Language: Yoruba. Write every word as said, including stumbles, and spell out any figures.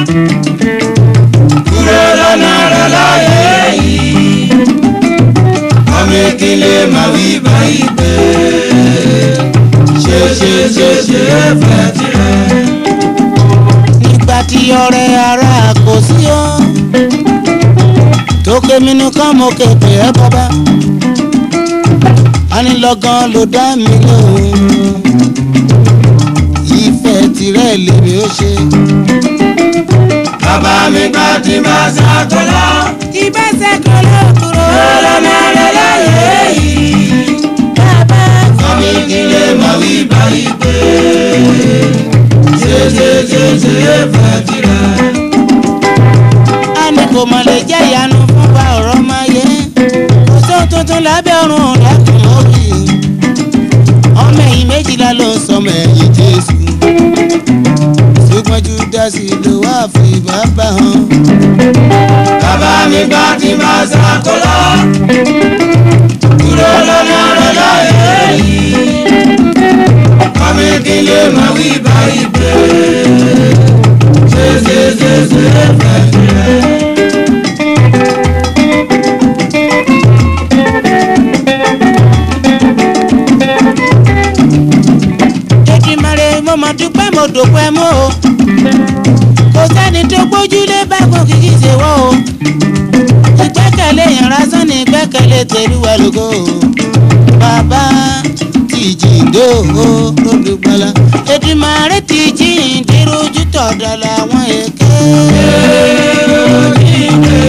kúrò lọ́nà rẹ̀ láyé yìí ọmọ ìkìlẹ̀ máa wí báyìí pé ṣe ṣe ṣe ṣe fẹ́ tirẹ̀. nígbà tí ọ̀rẹ́ ara kò sí ọ́ tó ké mi nìkan mo képe ẹ bàbá anilọ́gán ló dá mi lóhùn ìfẹ́ tirẹ̀ lèmi ó ṣe. bàbá mi gbà tí bá ṣàkólá tí bá ṣàkólá kúrò lọ́nà rẹ̀ láyé yìí bàbá ọmọ ìkìlẹ̀ máa wí báyìí pé ṣe ṣe ṣe ṣe fẹ́ tirẹ̀. a ní kò mọ̀ lè jẹ́ ìyanu fún wa ọ̀rọ̀ máa yẹ kò sóhun tuntun lábẹ́ ọ̀run láti mọ̀ rí ọmọ ẹ̀yìn méjìlá ló ń sọmọ ẹ̀yìn Jésù ṣùgbọ́n Júdásì ló wá fi bàbá hàn. bàbá mi gbà tí bá ṣàkólá kúrò lọ́nà rẹ̀ láyé yìí ọmọ ìkìlẹ̀ máa wí báyìí pé ṣe ṣe ṣe ṣe fẹ́ tirẹ̀. Èdùmàrè mo mọ̀ dúpẹ́ mo dúpẹ́ mọ́ o kò sẹ́ni tó gbójúlé bákan kìkì ṣe wọ́ o ìgbẹ́kẹ̀lé yàn lásán ní ìgbẹ́kẹ̀lé tẹ̀lúwa lógo bàbá ti jíǹde o lólùgbàlà Èdùmàrè ti jíǹde rojú tọ̀dọ̀ làwọn èké. jíǹde